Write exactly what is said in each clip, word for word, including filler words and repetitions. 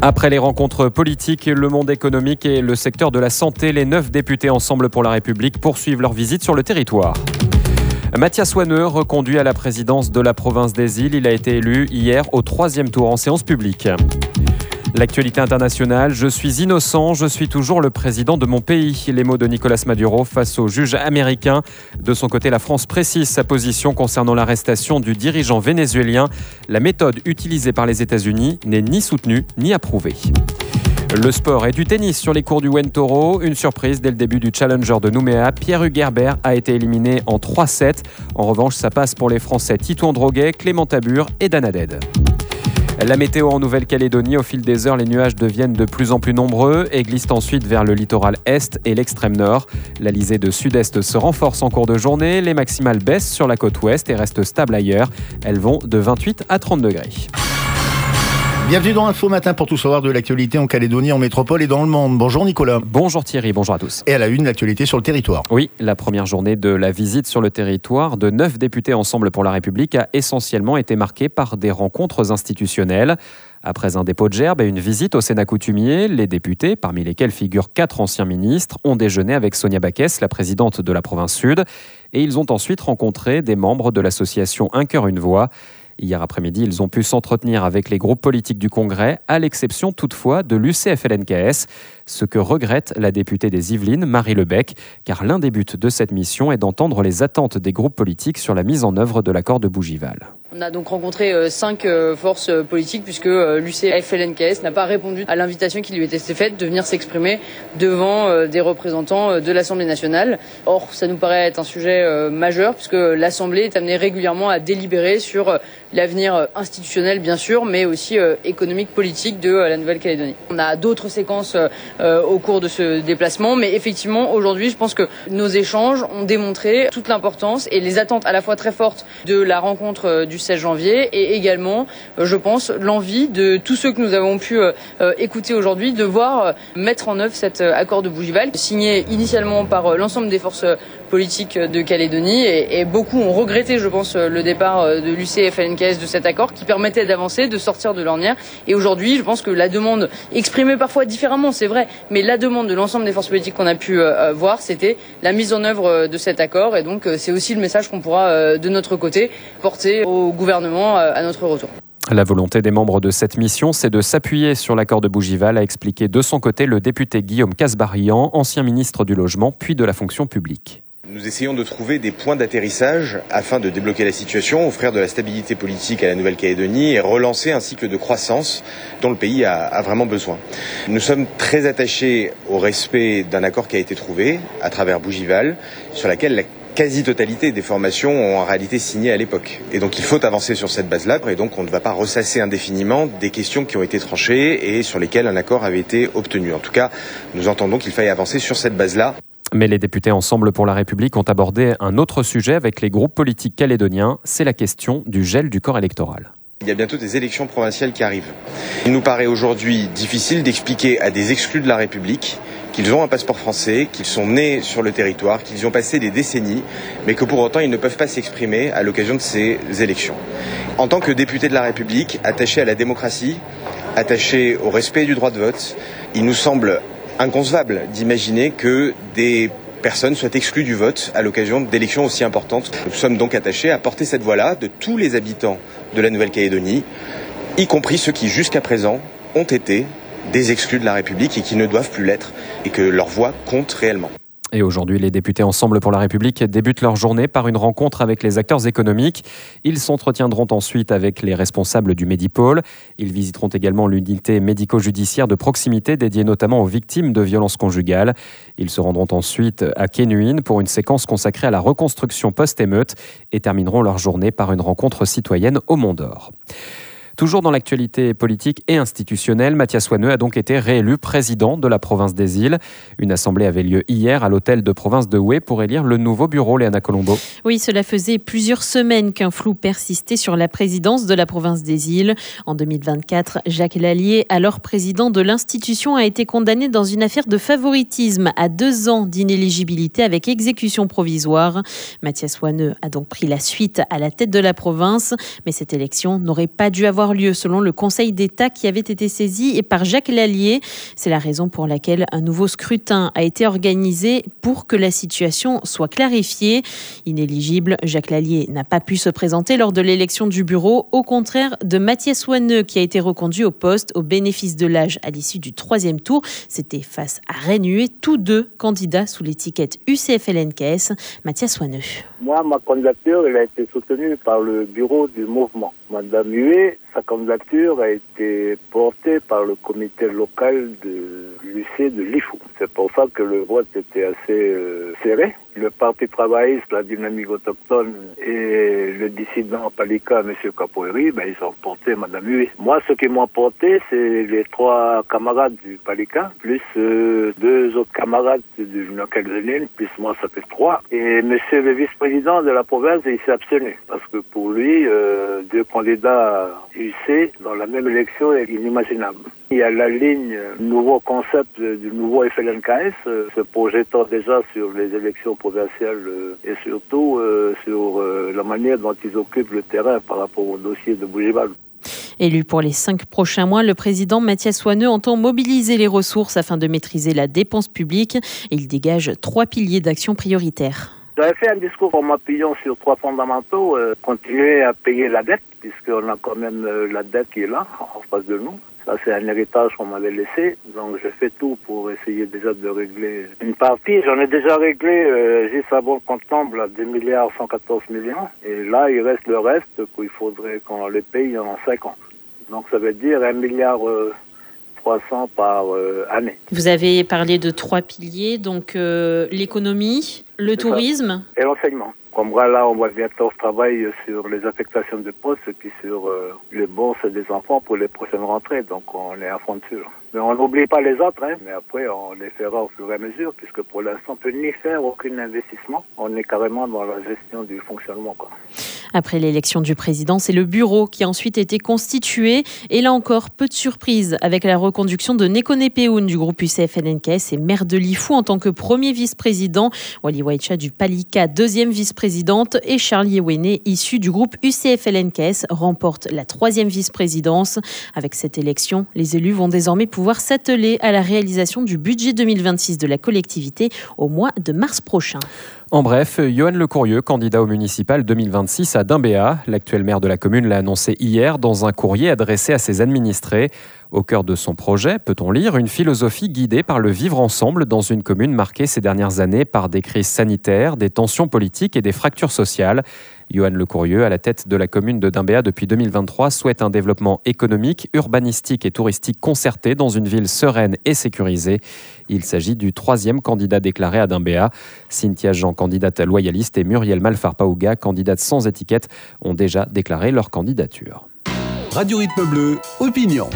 Après les rencontres politiques, le monde économique et le secteur de la santé, les neuf députés Ensemble pour la République poursuivent leur visite sur le territoire. Mathias Wanneux, reconduit à la présidence de la province des Îles, il a été élu hier au troisième tour en séance publique. L'actualité internationale, je suis innocent, je suis toujours le président de mon pays. Les mots de Nicolas Maduro face au juge américain. De son côté, la France précise sa position concernant l'arrestation du dirigeant vénézuélien. La méthode utilisée par les États-Unis n'est ni soutenue ni approuvée. Le sport et du tennis sur les cours du Wentoro. Une surprise dès le début du Challenger de Nouméa. Pierre-Hugues Herbert a été éliminé en trois sept. En revanche, ça passe pour les Français Titouan Droguet, Clément Tabur et Dan Haded. La météo en Nouvelle-Calédonie, au fil des heures, les nuages deviennent de plus en plus nombreux et glissent ensuite vers le littoral est et l'extrême nord. L'alizé de sud-est se renforce en cours de journée. Les maximales baissent sur la côte ouest et restent stables ailleurs. Elles vont de vingt-huit à trente degrés. Bienvenue dans Info Matin pour tout savoir de l'actualité en Calédonie, en métropole et dans le monde. Bonjour Nicolas. Bonjour Thierry, bonjour à tous. Et à la une, l'actualité sur le territoire. Oui, la première journée de la visite sur le territoire de neuf députés Ensemble pour la République a essentiellement été marquée par des rencontres institutionnelles. Après un dépôt de gerbe et une visite au Sénat coutumier, les députés, parmi lesquels figurent quatre anciens ministres, ont déjeuné avec Sonia Backès, la présidente de la province Sud, et ils ont ensuite rencontré des membres de l'association Un cœur, une voix. Hier après-midi, ils ont pu s'entretenir avec les groupes politiques du Congrès, à l'exception toutefois de l'U C F L N K S, ce que regrette la députée des Yvelines, Marie Lebec, car l'un des buts de cette mission est d'entendre les attentes des groupes politiques sur la mise en œuvre de l'accord de Bougival. On a donc rencontré euh, cinq euh, forces euh, politiques puisque euh, l'U C F L N K S n'a pas répondu à l'invitation qui lui était faite de venir s'exprimer devant euh, des représentants euh, de l'Assemblée nationale. Or, ça nous paraît être un sujet euh, majeur puisque l'Assemblée est amenée régulièrement à délibérer sur euh, l'avenir euh, institutionnel bien sûr, mais aussi euh, économique, politique de euh, la Nouvelle-Calédonie. On a d'autres séquences euh, euh, au cours de ce déplacement, mais effectivement aujourd'hui, je pense que nos échanges ont démontré toute l'importance et les attentes à la fois très fortes de la rencontre euh, du seize janvier et également, je pense, l'envie de tous ceux que nous avons pu euh, écouter aujourd'hui de voir euh, mettre en œuvre cet euh, accord de Bougival, signé initialement par euh, l'ensemble des forces politiques de Calédonie et, et beaucoup ont regretté, je pense, le départ euh, de l'U C F L N K S de cet accord qui permettait d'avancer, de sortir de l'ornière. Et aujourd'hui, je pense que la demande, exprimée parfois différemment, c'est vrai, mais la demande de l'ensemble des forces politiques qu'on a pu euh, voir, c'était la mise en œuvre de cet accord. Et donc, euh, c'est aussi le message qu'on pourra, euh, de notre côté, porter au gouvernement à notre retour. La volonté des membres de cette mission, c'est de s'appuyer sur l'accord de Bougival, a expliqué de son côté le député Guillaume Casbarian, ancien ministre du Logement puis de la fonction publique. Nous essayons de trouver des points d'atterrissage afin de débloquer la situation, offrir de la stabilité politique à la Nouvelle-Calédonie et relancer un cycle de croissance dont le pays a, a vraiment besoin. Nous sommes très attachés au respect d'un accord qui a été trouvé à travers Bougival, sur laquelle la quasi-totalité des formations ont en réalité signé à l'époque. Et donc il faut avancer sur cette base-là, et donc on ne va pas ressasser indéfiniment des questions qui ont été tranchées et sur lesquelles un accord avait été obtenu. En tout cas, nous entendons qu'il faille avancer sur cette base-là. Mais les députés Ensemble pour la République ont abordé un autre sujet avec les groupes politiques calédoniens, c'est la question du gel du corps électoral. Il y a bientôt des élections provinciales qui arrivent. Il nous paraît aujourd'hui difficile d'expliquer à des exclus de la République qu'ils ont un passeport français, qu'ils sont nés sur le territoire, qu'ils y ont passé des décennies, mais que pour autant ils ne peuvent pas s'exprimer à l'occasion de ces élections. En tant que députés de la République, attachés à la démocratie, attachés au respect du droit de vote, il nous semble inconcevable d'imaginer que des personnes soient exclues du vote à l'occasion d'élections aussi importantes. Nous sommes donc attachés à porter cette voix-là de tous les habitants de la Nouvelle-Calédonie, y compris ceux qui jusqu'à présent ont été des exclus de la République et qui ne doivent plus l'être, et que leur voix compte réellement. Et aujourd'hui, les députés Ensemble pour la République débutent leur journée par une rencontre avec les acteurs économiques. Ils s'entretiendront ensuite avec les responsables du Medipôle. Ils visiteront également l'unité médico-judiciaire de proximité dédiée notamment aux victimes de violences conjugales. Ils se rendront ensuite à Kénuin pour une séquence consacrée à la reconstruction post-émeute et termineront leur journée par une rencontre citoyenne au Mont d'Or. Toujours dans l'actualité politique et institutionnelle, Mathias Wanneux a donc été réélu président de la province des Îles. Une assemblée avait lieu hier à l'hôtel de province de Houé pour élire le nouveau bureau, Léana Colombo. Oui, cela faisait plusieurs semaines qu'un flou persistait sur la présidence de la province des Îles. En deux mille vingt-quatre, Jacques Lallier, alors président de l'institution, a été condamné dans une affaire de favoritisme à deux ans d'inéligibilité avec exécution provisoire. Mathias Wanneux a donc pris la suite à la tête de la province, mais cette élection n'aurait pas dû avoir avoir lieu, selon le Conseil d'État qui avait été saisi par Jacques Lallier. C'est la raison pour laquelle un nouveau scrutin a été organisé pour que la situation soit clarifiée. Inéligible, Jacques Lallier n'a pas pu se présenter lors de l'élection du bureau, au contraire de Mathias Wanneux qui a été reconduit au poste au bénéfice de l'âge à l'issue du troisième tour. C'était face à Reine Huet, tous deux candidats sous l'étiquette U C F L N K S. Mathias Wanneux. Moi, ma candidature elle a été soutenue par le bureau du mouvement. Madame Huet, sa candidature a été portée par le comité local de l'U C de Lifou. C'est pour ça que le vote était assez euh, serré. Le Parti travailliste, la dynamique autochtone et le dissident Palika, M. Capoeiri, ben, ils ont porté Madame Huet. Moi, ce qui m'ont porté, c'est les trois camarades du Palika, plus euh, deux autres camarades du Nouvelle-Zélande, plus moi, ça fait trois. Et Monsieur le vice-président de la province, il s'est abstenu. Parce que pour lui, euh, deux candidats U C dans la même élection est inimaginable. Il y a la ligne nouveau concept du nouveau F L N K S, euh, se projetant déjà sur les élections provinciales euh, et surtout euh, sur euh, la manière dont ils occupent le terrain par rapport au dossier de Bougival. Élu pour les cinq prochains mois, le président Mathias Wanneux entend mobiliser les ressources afin de maîtriser la dépense publique. Et il dégage trois piliers d'action prioritaires. J'avais fait un discours en m'appuyant sur trois fondamentaux. Euh, continuer à payer la dette, puisqu'on a quand même euh, la dette qui est là, en face de nous. Ça, c'est un héritage qu'on m'avait laissé. Donc, je fais tout pour essayer déjà de régler une partie. J'en ai déjà réglé, euh, juste avant le compte tombe, deux milliards cent quatorze millions. Et là, il reste le reste qu'il faudrait qu'on les paye en cinq ans. Donc, ça veut dire un milliard trois cents par euh, année. Vous avez parlé de trois piliers, donc euh, l'économie, le c'est tourisme ça. Et l'enseignement. Comme là, on voit bientôt ce travail sur les affectations de postes et puis sur euh, les bourses des enfants pour les prochaines rentrées. Donc, on est à fond dessus. Là. Mais on n'oublie pas les autres, hein. Mais après, on les fera au fur et à mesure, puisque pour l'instant, on ne peut ni faire aucun investissement. On est carrément dans la gestion du fonctionnement, quoi. Après l'élection du président, c'est le bureau qui a ensuite été constitué. Et là encore, peu de surprises avec la reconduction de Nekone Peoun du groupe U C F L N K S et maire de Lifou en tant que premier vice-président. Wali Waicha du Palika, deuxième vice-présidente. Et Charlie Ewene, issu du groupe U C F L N K S, remporte la troisième vice-présidence. Avec cette élection, les élus vont désormais pouvoir s'atteler à la réalisation du budget deux mille vingt-six de la collectivité au mois de mars prochain. En bref, Yohan Lecourrieux, candidat au municipal deux mille vingt-six à Dimbéa. L'actuel maire de la commune l'a annoncé hier dans un courrier adressé à ses administrés. Au cœur de son projet, peut-on lire une philosophie guidée par le vivre ensemble dans une commune marquée ces dernières années par des crises sanitaires, des tensions politiques et des fractures sociales. Yohan Lecourrieux, à la tête de la commune de Dimbéa depuis deux mille vingt-trois, souhaite un développement économique, urbanistique et touristique concerté dans une ville sereine et sécurisée. Il s'agit du troisième candidat déclaré à Dimbéa. Cynthia Jean, candidate loyaliste, et Muriel Malfar-Paouga, candidate sans étiquette, ont déjà déclaré leur candidature. Radio Rythme Bleu, opinion.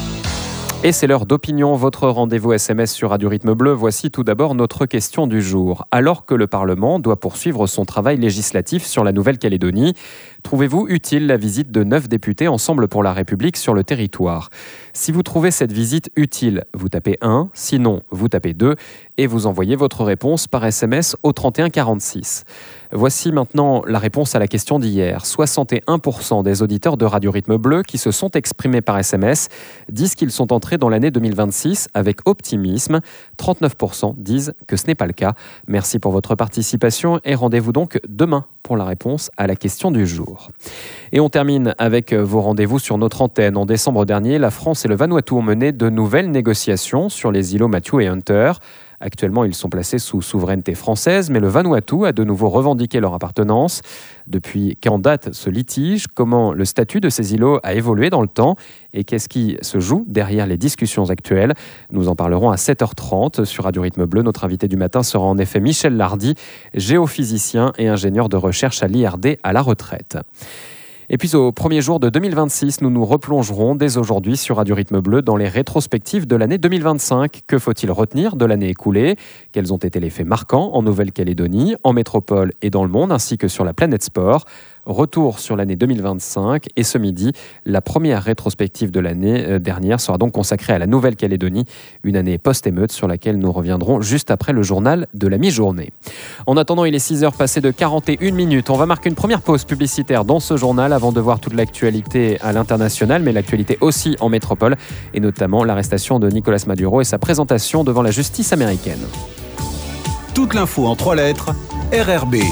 Et c'est l'heure d'opinion, votre rendez-vous S M S sur Radio Rythme Bleu. Voici tout d'abord notre question du jour. Alors que le Parlement doit poursuivre son travail législatif sur la Nouvelle-Calédonie, trouvez-vous utile la visite de neuf députés Ensemble pour la République sur le territoire ? Si vous trouvez cette visite utile, vous tapez un, sinon vous tapez deux et vous envoyez votre réponse par S M S au trente et un quarante-six. Voici maintenant la réponse à la question d'hier. soixante et un pour cent des auditeurs de Radio Rythme Bleu qui se sont exprimés par S M S disent qu'ils sont entrés dans l'année deux mille vingt-six avec optimisme. trente-neuf pour cent disent que ce n'est pas le cas. Merci pour votre participation et rendez-vous donc demain pour la réponse à la question du jour. Et on termine avec vos rendez-vous sur notre antenne. En décembre dernier, la France et le Vanuatu ont mené de nouvelles négociations sur les îlots Matthew et Hunter. Actuellement, ils sont placés sous souveraineté française, mais le Vanuatu a de nouveau revendiqué leur appartenance. Depuis quand date ce litige ? Comment le statut de ces îlots a évolué dans le temps ? Et qu'est-ce qui se joue derrière les discussions actuelles ? Nous en parlerons à sept heures trente sur Radio Rythme Bleu. Notre invité du matin sera en effet Michel Lardy, géophysicien et ingénieur de recherche à l'I R D à la retraite. Et puis au premier jour de deux mille vingt-six, nous nous replongerons dès aujourd'hui sur Radio Rythme Bleu dans les rétrospectives de l'année deux mille vingt-cinq. Que faut-il retenir de l'année écoulée ? Quels ont été les faits marquants en Nouvelle-Calédonie, en métropole et dans le monde, ainsi que sur la planète sport ? Retour sur l'année deux mille vingt-cinq et ce midi, la première rétrospective de l'année dernière sera donc consacrée à la Nouvelle-Calédonie, une année post-émeute sur laquelle nous reviendrons juste après le journal de la mi-journée. En attendant, il est six heures passées de quarante et une minutes. On va marquer une première pause publicitaire dans ce journal avant de voir toute l'actualité à l'international, mais l'actualité aussi en métropole et notamment l'arrestation de Nicolás Maduro et sa présentation devant la justice américaine. Toute l'info en trois lettres, R R B.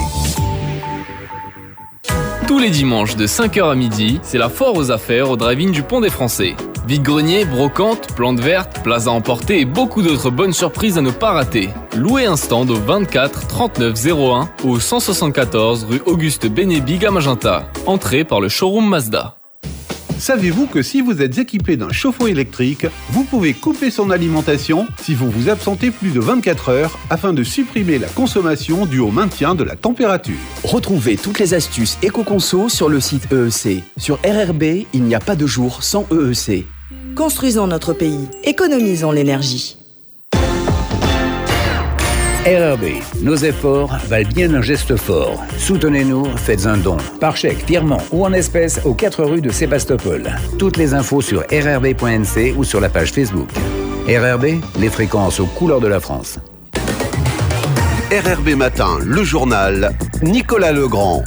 Tous les dimanches de cinq heures à midi, c'est la foire aux affaires au drive-in du Pont des Français. Vide-grenier, brocante, plantes vertes, plaza emporter et beaucoup d'autres bonnes surprises à ne pas rater. Louez un stand au vingt-quatre trente-neuf zéro un ou au cent soixante-quatorze rue Auguste Bénébig à Magenta. Entrée par le showroom Mazda. Savez-vous que si vous êtes équipé d'un chauffe-eau électrique, vous pouvez couper son alimentation si vous vous absentez plus de vingt-quatre heures afin de supprimer la consommation due au maintien de la température. Retrouvez toutes les astuces éco-conso sur le site E E C. Sur R R B, il n'y a pas de jour sans E E C. Construisons notre pays, économisons l'énergie. R R B, nos efforts valent bien un geste fort. Soutenez-nous, faites un don. Par chèque, virement ou en espèces aux quatre rues de Sébastopol. Toutes les infos sur r r b point n c ou sur la page Facebook. R R B, les fréquences aux couleurs de la France. R R B Matin, le journal, Nicolas Legrand.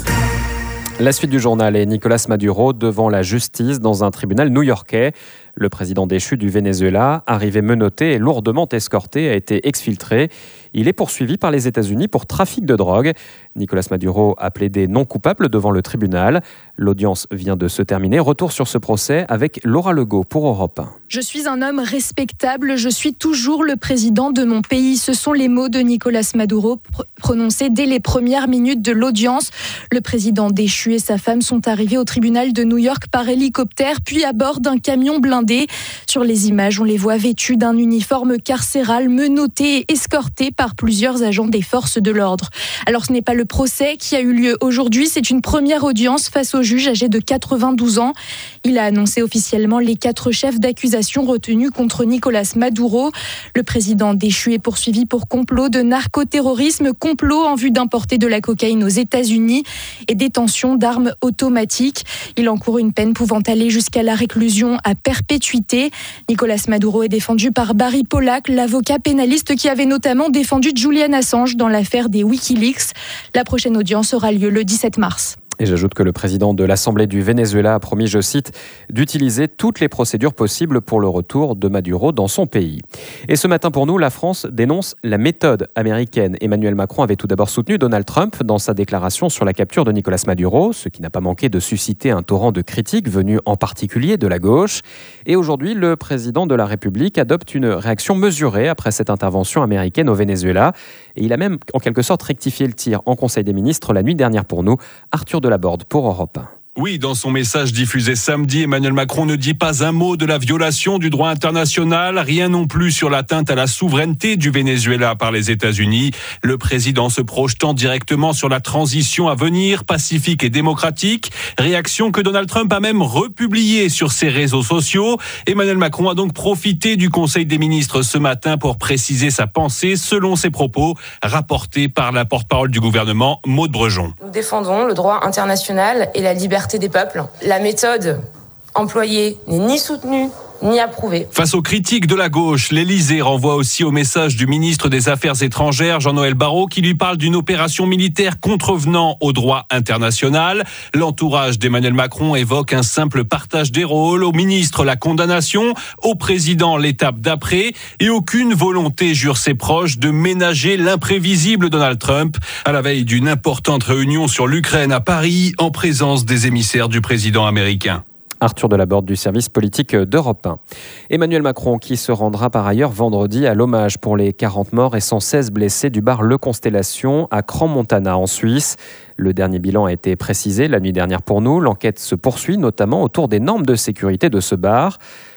La suite du journal est Nicolás Maduro devant la justice dans un tribunal new-yorkais. Le président déchu du Venezuela, arrivé menotté et lourdement escorté, a été exfiltré. Il est poursuivi par les États-Unis pour trafic de drogue. Nicolás Maduro a plaidé non coupable devant le tribunal. L'audience vient de se terminer. Retour sur ce procès avec Laura Legault pour Europe un. Je suis un homme respectable, je suis toujours le président de mon pays. Ce sont les mots de Nicolás Maduro pr- prononcés dès les premières minutes de l'audience. Le président déchu et sa femme sont arrivés au tribunal de New York par hélicoptère, puis à bord d'un camion blindé. Sur les images, on les voit vêtus d'un uniforme carcéral, menottés et escortés par plusieurs agents des forces de l'ordre. Alors ce n'est pas le procès qui a eu lieu aujourd'hui, c'est une première audience face au juge âgé de quatre-vingt-douze ans. Il a annoncé officiellement les quatre chefs d'accusation retenus contre Nicolás Maduro. Le président déchu est poursuivi pour complot de narcoterrorisme, complot en vue d'importer de la cocaïne aux États-Unis et détention d'armes automatiques. Il encourt une peine pouvant aller jusqu'à la réclusion à perpétuité. Nicolás Maduro est défendu par Barry Pollack, l'avocat pénaliste qui avait notamment défendu Julian Assange dans l'affaire des Wikileaks. La prochaine audience aura lieu le dix-sept mars. Et j'ajoute que le président de l'Assemblée du Venezuela a promis, je cite, d'utiliser toutes les procédures possibles pour le retour de Maduro dans son pays. Et ce matin pour nous, la France dénonce la méthode américaine. Emmanuel Macron avait tout d'abord soutenu Donald Trump dans sa déclaration sur la capture de Nicolás Maduro, ce qui n'a pas manqué de susciter un torrent de critiques venus en particulier de la gauche. Et aujourd'hui, le président de la République adopte une réaction mesurée après cette intervention américaine au Venezuela. Et il a même en quelque sorte rectifié le tir en Conseil des ministres la nuit dernière pour nous. Arthur Delaborde pour Europe un. Oui, dans son message diffusé samedi, Emmanuel Macron ne dit pas un mot de la violation du droit international, rien non plus sur l'atteinte à la souveraineté du Venezuela par les États-Unis. Le président se projetant directement sur la transition à venir, pacifique et démocratique. Réaction que Donald Trump a même republiée sur ses réseaux sociaux. Emmanuel Macron a donc profité du Conseil des ministres ce matin pour préciser sa pensée selon ses propos, rapportés par la porte-parole du gouvernement, Maude Brejon. Nous défendons le droit international et la liberté des peuples. La méthode employée n'est ni soutenue ni approuvée. Face aux critiques de la gauche, l'Élysée renvoie aussi au message du ministre des Affaires étrangères, Jean-Noël Barrot, qui lui parle d'une opération militaire contrevenant au droit international. L'entourage d'Emmanuel Macron évoque un simple partage des rôles, au ministre la condamnation, au président l'étape d'après, et aucune volonté, jure ses proches, de ménager l'imprévisible Donald Trump, à la veille d'une importante réunion sur l'Ukraine à Paris, en présence des émissaires du président américain. Arthur Delaborde du service politique d'Europe un. Emmanuel Macron qui se rendra par ailleurs vendredi à l'hommage pour les quarante morts et cent seize blessés du bar Le Constellation à Crans-Montana en Suisse. Le dernier bilan a été précisé la nuit dernière pour nous. L'enquête se poursuit notamment autour des normes de sécurité de ce bar.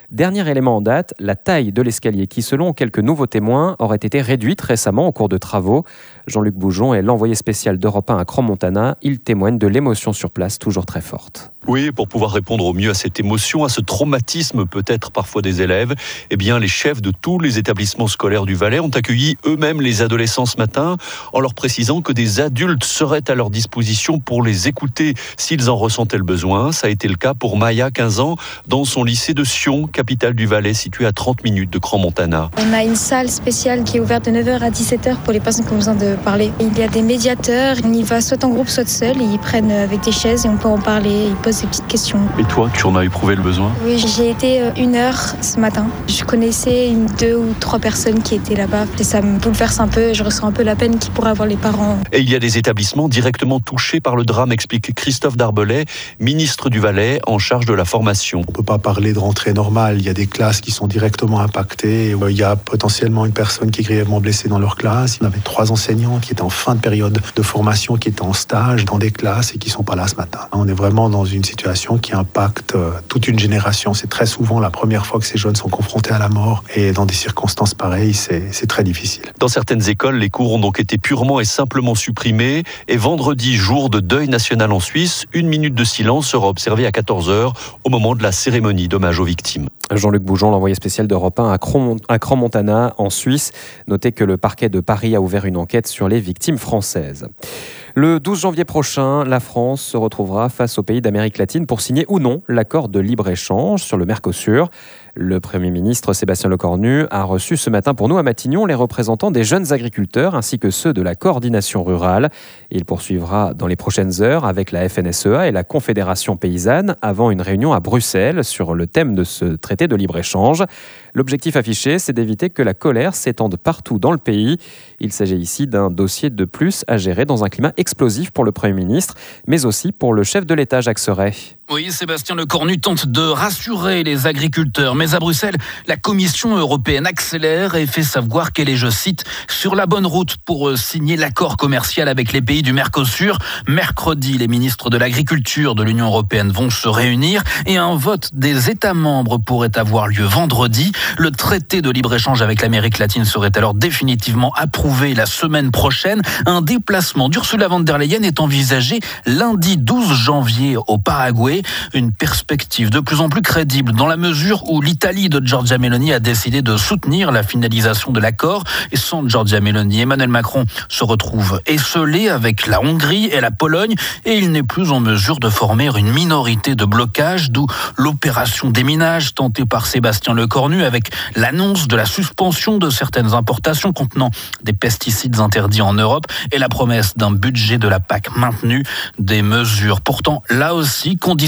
Dernier élément en date, la taille de l'escalier qui, selon quelques nouveaux témoins, aurait été réduite récemment au cours de travaux. Jean-Luc Boujon est l'envoyé spécial d'Europe un à Crans-Montana. Il témoigne de l'émotion sur place, toujours très forte. Oui, pour pouvoir répondre au mieux à cette émotion, à ce traumatisme peut-être parfois des élèves, eh bien les chefs de tous les établissements scolaires du Valais ont accueilli eux-mêmes les adolescents ce matin en leur précisant que des adultes seraient à leur disposition pour les écouter s'ils en ressentaient le besoin. Ça a été le cas pour Maya, quinze ans, dans son lycée de Sion, capitale du Valais, situé à trente minutes de Crans-Montana. On a une salle spéciale qui est ouverte de neuf heures à dix-sept heures pour les personnes qui ont besoin de parler. Il y a des médiateurs, on y va soit en groupe, soit seul, ils prennent avec des chaises et on peut en parler, ils posent des petites questions. Et toi, tu en as éprouvé le besoin ? Oui, j'ai été une heure ce matin. Je connaissais une, deux ou trois personnes qui étaient là-bas et ça me bouleverse un peu, je ressens un peu la peine qu'ils pourraient avoir les parents. Et il y a des établissements directement touchés par le drame, explique Christophe Darbelay, ministre du Valais en charge de la formation. On ne peut pas parler de rentrée normale, il y a des classes qui sont directement impactées, il y a potentiellement une personne qui est grièvement blessée dans leur classe, il y avait trois enseignants qui étaient en fin de période de formation, qui étaient en stage dans des classes et qui ne sont pas là ce matin. On est vraiment dans une situation qui impacte toute une génération, c'est très souvent la première fois que ces jeunes sont confrontés à la mort et dans des circonstances pareilles, c'est, c'est très difficile. Dans certaines écoles, les cours ont donc été purement et simplement supprimés et vendredi, jour de deuil national en Suisse, une minute de silence sera observée à quatorze heures au moment de la cérémonie d'hommage aux victimes. Jean-Luc Boujon, l'envoyé spécial d'Europe un à Crans-Montana en Suisse. Notez que le parquet de Paris a ouvert une enquête sur les victimes françaises. Le douze janvier prochain, la France se retrouvera face aux pays d'Amérique latine pour signer ou non l'accord de libre-échange sur le Mercosur. Le Premier ministre Sébastien Lecornu a reçu ce matin pour nous à Matignon les représentants des jeunes agriculteurs ainsi que ceux de la coordination rurale. Il poursuivra dans les prochaines heures avec la F N S E A et la Confédération paysanne avant une réunion à Bruxelles sur le thème de ce traité de libre-échange. L'objectif affiché, c'est d'éviter que la colère s'étende partout dans le pays. Il s'agit ici d'un dossier de plus à gérer dans un climat explosif pour le Premier ministre, mais aussi pour le chef de l'État, Jacques Serret. Oui, Sébastien Lecornu tente de rassurer les agriculteurs, mais à Bruxelles, la Commission européenne accélère et fait savoir qu'elle est, je cite, sur la bonne route pour signer l'accord commercial avec les pays du Mercosur. Mercredi, les ministres de l'Agriculture de l'Union européenne vont se réunir et un vote des États membres pourrait avoir lieu vendredi. Le traité de libre-échange avec l'Amérique latine serait alors définitivement approuvé la semaine prochaine. Un déplacement d'Ursula von der Leyen est envisagé lundi douze janvier au Paraguay. Une perspective de plus en plus crédible dans la mesure où l'Italie de Giorgia Meloni a décidé de soutenir la finalisation de l'accord. Et sans Giorgia Meloni, Emmanuel Macron se retrouve esseulé avec la Hongrie et la Pologne et il n'est plus en mesure de former une minorité de blocage, d'où l'opération déminage tentée par Sébastien Lecornu avec l'annonce de la suspension de certaines importations contenant des pesticides interdits en Europe et la promesse d'un budget de la P A C maintenu, des mesures pourtant là aussi conditionnées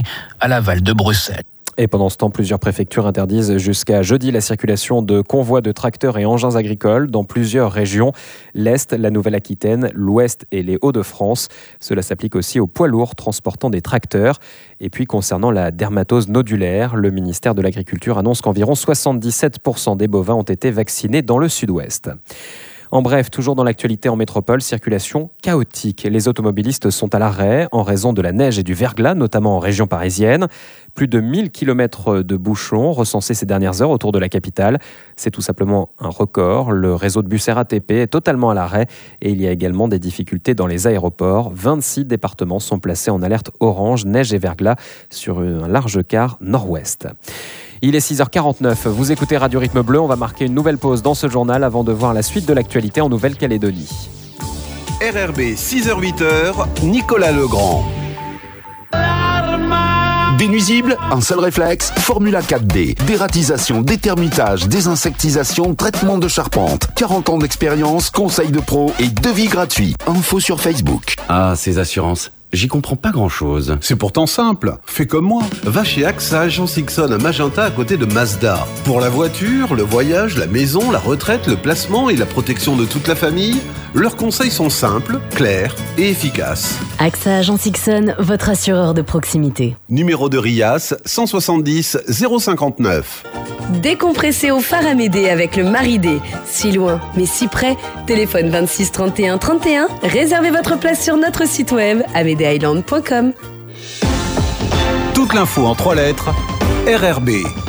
à l'aval de Bruxelles. Et pendant ce temps, plusieurs préfectures interdisent jusqu'à jeudi la circulation de convois de tracteurs et engins agricoles dans plusieurs régions. L'Est, la Nouvelle-Aquitaine, l'Ouest et les Hauts-de-France. Cela s'applique aussi aux poids lourds transportant des tracteurs. Et puis concernant la dermatose nodulaire, le ministère de l'Agriculture annonce qu'environ soixante-dix-sept pour cent des bovins ont été vaccinés dans le sud-ouest. En bref, toujours dans l'actualité en métropole, circulation chaotique. Les automobilistes sont à l'arrêt en raison de la neige et du verglas, notamment en région parisienne. Plus de mille kilomètres de bouchons recensés ces dernières heures autour de la capitale. C'est tout simplement un record. Le réseau de bus R A T P est totalement à l'arrêt et il y a également des difficultés dans les aéroports. vingt-six départements sont placés en alerte orange, neige et verglas sur un large quart nord-ouest. Il est six heures quarante-neuf, vous écoutez Radio Rythme Bleu, on va marquer une nouvelle pause dans ce journal avant de voir la suite de l'actualité en Nouvelle-Calédonie. R R B, six heures huit, Nicolas Legrand. Des nuisibles, un seul réflexe, Formula quatre D. Dératisation, détermitage, désinsectisation, traitement de charpente. quarante ans d'expérience, conseils de pro et devis gratuits. Info sur Facebook. Ah, ces assurances. J'y comprends pas grand-chose. C'est pourtant simple. Fais comme moi. Va chez A X A Agence Ixon à Magenta à côté de Mazda. Pour la voiture, le voyage, la maison, la retraite, le placement et la protection de toute la famille, leurs conseils sont simples, clairs et efficaces. A X A Agence Ixon, votre assureur de proximité. Numéro de RIAS cent soixante-dix zéro cinquante-neuf. Décompressez au phare Amédée avec le Maridé. Si loin, mais si près. Téléphone vingt-six trente et un trente et un. Réservez votre place sur notre site web amédée island point com. Toute l'info en trois lettres, R R B.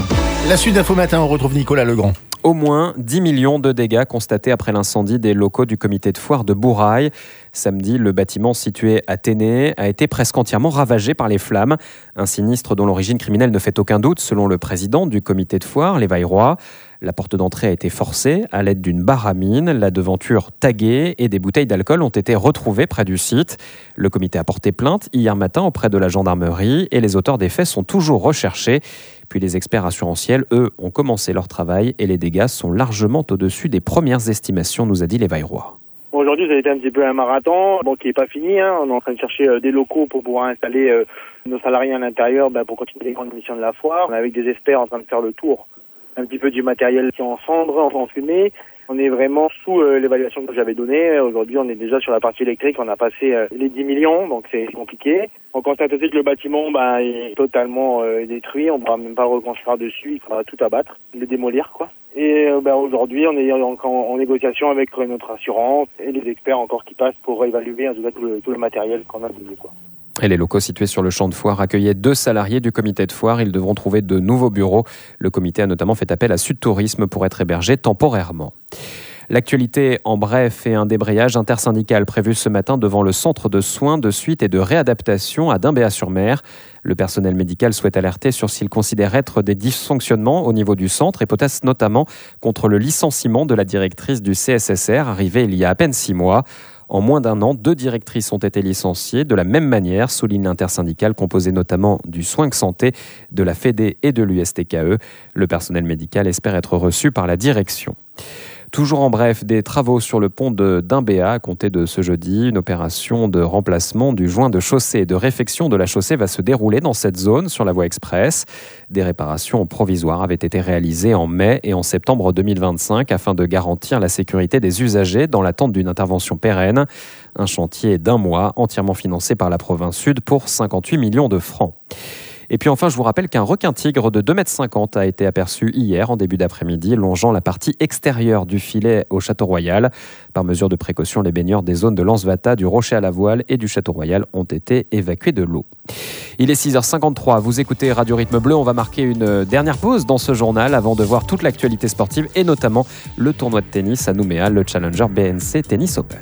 La suite d'Info Matin, on retrouve Nicolas Legrand. Au moins dix millions de dégâts constatés après l'incendie des locaux du comité de foire de Bourail. Samedi, le bâtiment situé à Téné a été presque entièrement ravagé par les flammes. Un sinistre dont l'origine criminelle ne fait aucun doute, selon le président du comité de foire, les Vailleroy. La porte d'entrée a été forcée à l'aide d'une barre à mine, la devanture taguée et des bouteilles d'alcool ont été retrouvées près du site. Le comité a porté plainte hier matin auprès de la gendarmerie et les auteurs des faits sont toujours recherchés. Puis les experts assurantiels, eux, ont commencé leur travail et les dégâts sont largement au-dessus des premières estimations, nous a dit les Vailleroy. Aujourd'hui, ça a été un petit peu un marathon, bon, qui n'est pas fini. Hein. On est en train de chercher euh, des locaux pour pouvoir installer euh, nos salariés à l'intérieur ben, pour continuer les grandes missions de la foire. On est avec des experts en train de faire le tour un petit peu du matériel qui est en cendres, en fumée. On est vraiment sous euh, l'évaluation que j'avais donnée. Aujourd'hui, on est déjà sur la partie électrique. On a passé euh, les dix millions, donc c'est compliqué. On constate aussi que le bâtiment bah, est totalement euh, détruit. On ne pourra même pas reconstruire dessus. Il faudra tout abattre, le démolir, quoi. Et euh, bah, aujourd'hui, on est encore en, en négociation avec notre assurance et les experts encore qui passent pour évaluer en tout cas tout le, tout le matériel qu'on a besoin, quoi. Et les locaux situés sur le champ de foire accueillaient deux salariés du comité de foire. Ils devront trouver de nouveaux bureaux. Le comité a notamment fait appel à Sud Tourisme pour être hébergé temporairement. L'actualité en bref et un débrayage intersyndical prévu ce matin devant le centre de soins, de suite et de réadaptation à Dimbéa-sur-Mer. Le personnel médical souhaite alerter sur s'il considère être des dysfonctionnements au niveau du centre et proteste notamment contre le licenciement de la directrice du C S S R arrivée il y a à peine six mois. En moins d'un an, deux directrices ont été licenciées de la même manière, souligne l'intersyndicale composée notamment du Soin Santé, de la Fédé et de l'U S T K E. Le personnel médical espère être reçu par la direction. Toujours en bref, des travaux sur le pont de Dimbéa à compter de ce jeudi. Une opération de remplacement du joint de chaussée et de réfection de la chaussée va se dérouler dans cette zone sur la voie express. Des réparations provisoires avaient été réalisées en mai et en septembre deux mille vingt-cinq afin de garantir la sécurité des usagers dans l'attente d'une intervention pérenne. Un chantier d'un mois entièrement financé par la province Sud pour cinquante-huit millions de francs. Et puis enfin, je vous rappelle qu'un requin-tigre de deux mètres cinquante a été aperçu hier en début d'après-midi, longeant la partie extérieure du filet au Château-Royal. Par mesure de précaution, les baigneurs des zones de Lansvata, du Rocher à la Voile et du Château-Royal ont été évacués de l'eau. Il est six heures cinquante-trois, vous écoutez Radio Rythme Bleu. On va marquer une dernière pause dans ce journal avant de voir toute l'actualité sportive et notamment le tournoi de tennis à Nouméa, le Challenger B N C Tennis Open.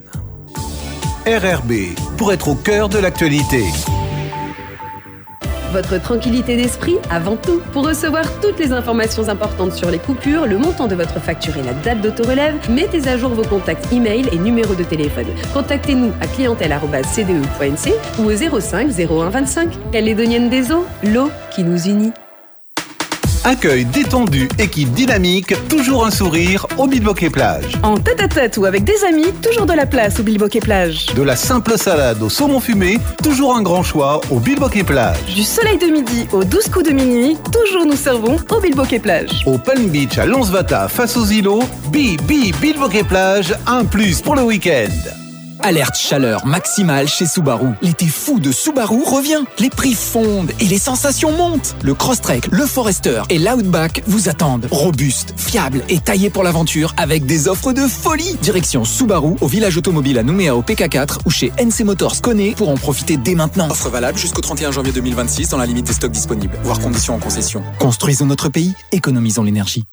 R R B, pour être au cœur de l'actualité. Votre tranquillité d'esprit avant tout. Pour recevoir toutes les informations importantes sur les coupures, le montant de votre facture et la date d'autorelève, mettez à jour vos contacts e-mail et numéros de téléphone. Contactez-nous à clientèle arobase c d e point n c ou au zéro cinq zéro un vingt-cinq. Calédonienne des eaux, l'eau qui nous unit. Accueil détendu, équipe dynamique, toujours un sourire au Bilboquet Plage. En tête-à-tête ou avec des amis, toujours de la place au Bilboquet Plage. De la simple salade au saumon fumé, toujours un grand choix au Bilboquet Plage. Du soleil de midi aux douze coups de minuit, toujours nous servons au Bilboquet Plage. Au Palm Beach à Lansvata face aux îlots, Bi Bi Bilboquet Plage, un plus pour le week-end. Alerte chaleur maximale chez Subaru. L'été fou de Subaru revient. Les prix fondent et les sensations montent. Le Crosstrek, le Forester et l'Outback vous attendent. Robustes, fiables et taillés pour l'aventure avec des offres de folie. Direction Subaru au village automobile à Nouméa au P K quatre ou chez N C Motors Koné pour en profiter dès maintenant. Offre valable jusqu'au trente et un janvier deux mille vingt-six dans la limite des stocks disponibles. Voire conditions en concession. Construisons notre pays, économisons l'énergie.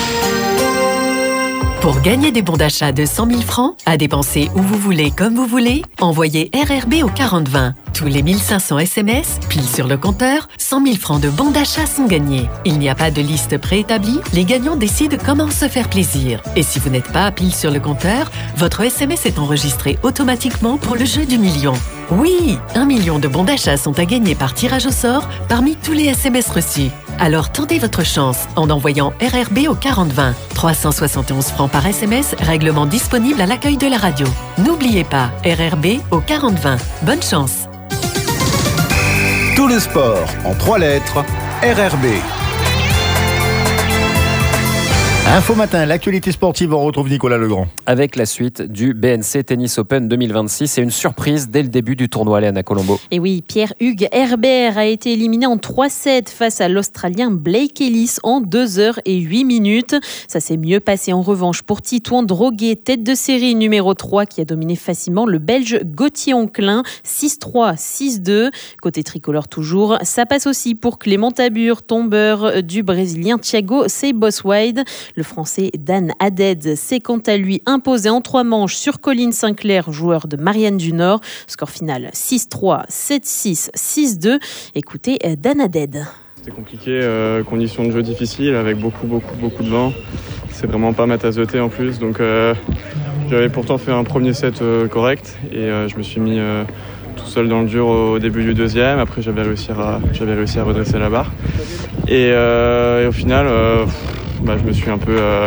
Pour gagner des bons d'achat de cent mille francs, à dépenser où vous voulez, comme vous voulez, envoyez R R B au quarante vingt. Tous les mille cinq cents S M S, pile sur le compteur, cent mille francs de bons d'achat sont gagnés. Il n'y a pas de liste préétablie, les gagnants décident comment se faire plaisir. Et si vous n'êtes pas pile sur le compteur, votre S M S est enregistré automatiquement pour le jeu du million. Oui, un million de bons d'achat sont à gagner par tirage au sort parmi tous les S M S reçus. Alors tentez votre chance en envoyant R R B au quarante vingt. trois cent soixante et onze francs par S M S, règlement disponible à l'accueil de la radio. N'oubliez pas, R R B au quarante vingt. Bonne chance. Tout le sport en trois lettres, R R B. Info matin, l'actualité sportive, on retrouve Nicolas Legrand. Avec la suite du B N C Tennis Open deux mille vingt-six et une surprise dès le début du tournoi, Léana Colombo. Et oui, Pierre-Hugues Herbert a été éliminé en trois sept face à l'Australien Blake Ellis en deux heures et huit minutes. Ça s'est mieux passé en revanche pour Titouan Droguet, tête de série numéro trois, qui a dominé facilement le Belge Gauthier Onclin, six trois, six deux. Côté tricolore toujours, ça passe aussi pour Clément Tabur, tombeur du Brésilien Thiago Seybothwide. Le Français Dan Haddad s'est quant à lui imposé en trois manches sur Colin Sinclair, joueur de Marianne du Nord. Score final six trois, sept six, six deux. Écoutez Dan Haddad. C'était compliqué, euh, conditions de jeu difficiles avec beaucoup, beaucoup, beaucoup de vent. C'est vraiment pas ma tasse de thé en plus. Donc euh, j'avais pourtant fait un premier set euh, correct et euh, je me suis mis euh, tout seul dans le dur au début du deuxième. Après j'avais réussi à, j'avais réussi à redresser la barre. Et, euh, et au final... Euh, Bah, je me suis un peu, euh,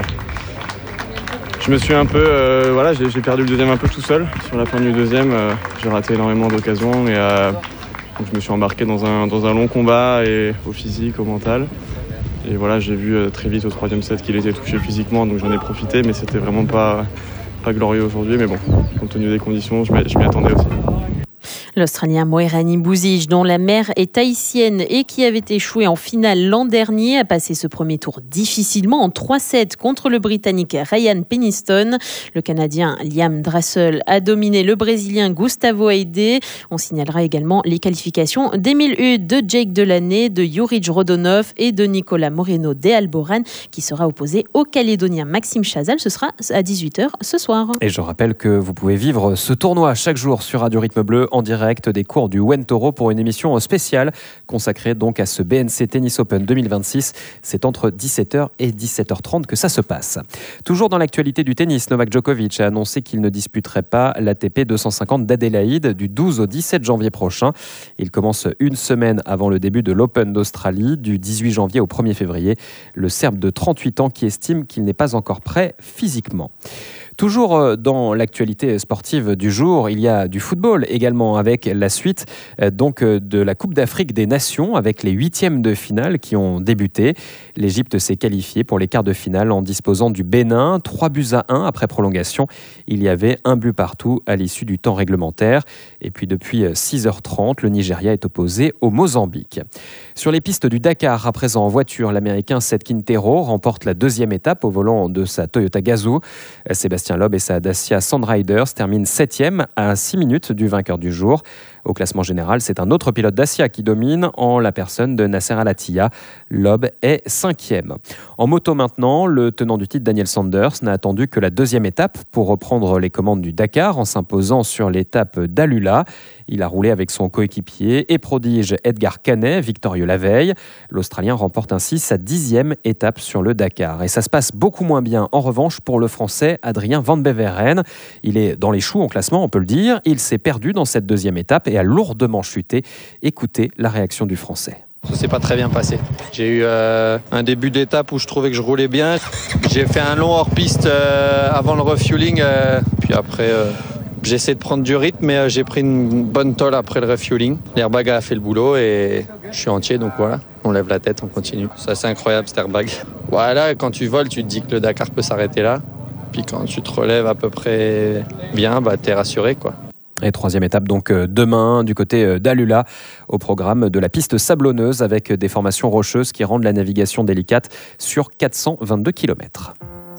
je me suis un peu, euh, voilà, j'ai, j'ai perdu le deuxième un peu tout seul. Sur la fin du deuxième, euh, j'ai raté énormément d'occasions et euh, donc je me suis embarqué dans un dans un long combat et au physique, au mental. Et voilà, j'ai vu euh, très vite au troisième set qu'il était touché physiquement, donc j'en ai profité, mais c'était vraiment pas pas glorieux aujourd'hui. Mais bon, compte tenu des conditions, je m'y, je m'y attendais aussi. L'Australien Moerani Bouzic, dont la mère est haïtienne et qui avait échoué en finale l'an dernier, a passé ce premier tour difficilement en trois sept contre le Britannique Ryan Peniston. Le Canadien Liam Drassel a dominé le Brésilien Gustavo Aide. On signalera également les qualifications d'Emile Hude, de Jake Delaney, de Juric Rodionov et de Nicolas Moreno de Alboran, qui sera opposé au Calédonien Maxime Chazal. Ce sera à dix-huit heures ce soir. Et je rappelle que vous pouvez vivre ce tournoi chaque jour sur Radio Rythme Bleu en direct des cours du Wentoro pour une émission spéciale consacrée donc à ce B N C Tennis Open deux mille vingt-six. C'est entre dix-sept heures et dix-sept heures trente que ça se passe. Toujours dans l'actualité du tennis, Novak Djokovic a annoncé qu'il ne disputerait pas l'A T P deux cent cinquante d'Adélaïde du douze au dix-sept janvier prochain. Il commence une semaine avant le début de l'Open d'Australie du dix-huit janvier au premier février. Le Serbe de trente-huit ans qui estime qu'il n'est pas encore prêt physiquement. Toujours dans l'actualité sportive du jour, il y a du football également avec la suite donc de la Coupe d'Afrique des Nations avec les huitièmes de finale qui ont débuté. L'Égypte s'est qualifiée pour les quarts de finale en disposant du Bénin, trois buts à un après prolongation. Il y avait un but partout à l'issue du temps réglementaire. Et puis depuis six heures trente, le Nigeria est opposé au Mozambique. Sur les pistes du Dakar, à présent en voiture, l'Américain Seth Quintero remporte la deuxième étape au volant de sa Toyota Gazoo. Sébastien Loeb et sa Dacia Sandriders terminent septième à six minutes du vainqueur du jour. Au classement général, c'est un autre pilote Dacia qui domine en la personne de Nasser Al-Attiyah. Loeb est cinquième. En moto maintenant, le tenant du titre Daniel Sanders n'a attendu que la deuxième étape pour reprendre les commandes du Dakar en s'imposant sur l'étape d'Alula. Il a roulé avec son coéquipier et prodige Edgar Canet, victorieux la veille. L'Australien remporte ainsi sa dixième étape sur le Dakar. Et ça se passe beaucoup moins bien en revanche pour le Français Adrien Van Beveren. Il est dans les choux en classement, on peut le dire. Il s'est perdu dans cette deuxième étape et a lourdement chuté. Écoutez la réaction du Français. Ça s'est pas très bien passé. J'ai eu euh, un début d'étape où je trouvais que je roulais bien. J'ai fait un long hors-piste euh, avant le refueling. Euh, puis après, euh, j'ai essayé de prendre du rythme, mais euh, j'ai pris une bonne tôle après le refueling. L'airbag a fait le boulot et je suis entier, donc voilà. On lève la tête, on continue. Ça, c'est incroyable, cet airbag. Voilà, quand tu voles, tu te dis que le Dakar peut s'arrêter là. Puis quand tu te relèves à peu près bien, bah, t'es rassuré, quoi. Et troisième étape donc demain du côté d'Alula au programme de la piste sablonneuse avec des formations rocheuses qui rendent la navigation délicate sur quatre cent vingt-deux kilomètres.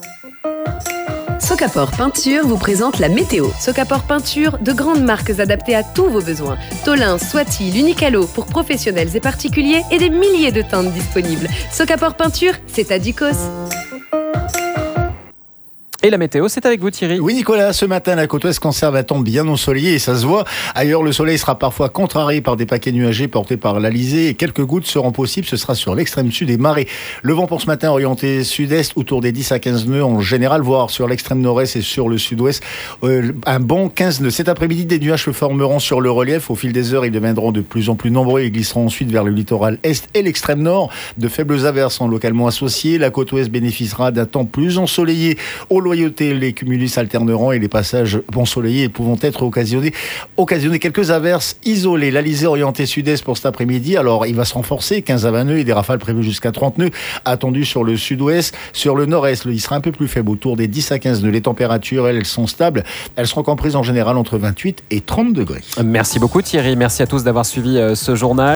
Socaport Peinture vous présente la météo. Socaport Peinture, de grandes marques adaptées à tous vos besoins. Tolin, Swati, L'Unicalo pour professionnels et particuliers et des milliers de teintes disponibles. Socaport Peinture, c'est à Ducos. Et la météo, c'est avec vous Thierry. Oui Nicolas, ce matin la côte ouest conserve un temps bien ensoleillé et ça se voit. Ailleurs le soleil sera parfois contrarié par des paquets nuagés portés par l'Alizé et quelques gouttes seront possibles, ce sera sur l'extrême sud des marais. Le vent pour ce matin orienté sud-est autour des dix à quinze nœuds en général, voire sur l'extrême nord-est et sur le sud-ouest euh, un bon quinze nœuds. Cet après-midi des nuages se formeront sur le relief. Au fil des heures ils deviendront de plus en plus nombreux et glisseront ensuite vers le littoral est et l'extrême nord. De faibles averses sont localement associées. La côte ouest bénéficiera d'un temps plus ensoleillé au loyer loyauté, les cumulus alterneront et les passages ensoleillés pouvant être occasionnés, occasionnés quelques averses isolées. L'Alizé orientée sud-est pour cet après-midi. Alors, il va se renforcer, quinze à vingt nœuds et des rafales prévues jusqu'à trente nœuds attendus sur le sud-ouest. Sur le nord-est, il sera un peu plus faible, autour des dix à quinze nœuds. Les températures, elles, elles sont stables. Elles seront comprises en général entre vingt-huit et trente degrés. Merci beaucoup Thierry. Merci à tous d'avoir suivi ce journal.